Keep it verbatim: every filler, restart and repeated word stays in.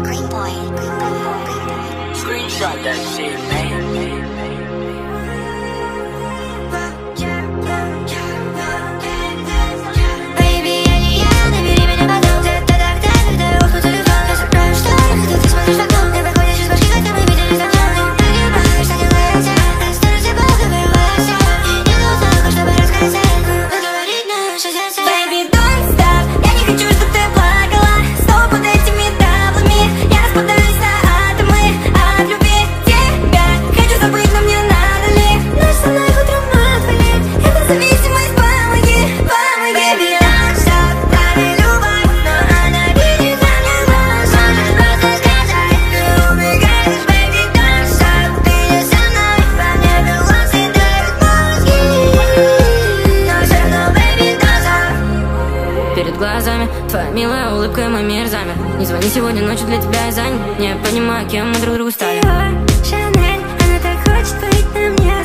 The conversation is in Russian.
Screenshot that shit, man. Перед глазами твоя милая улыбка и мой мир замер. Не звони сегодня ночью, для тебя я занят. Не понимаю, кем мы друг другу стали. Шанель, она так хочет быть на мне.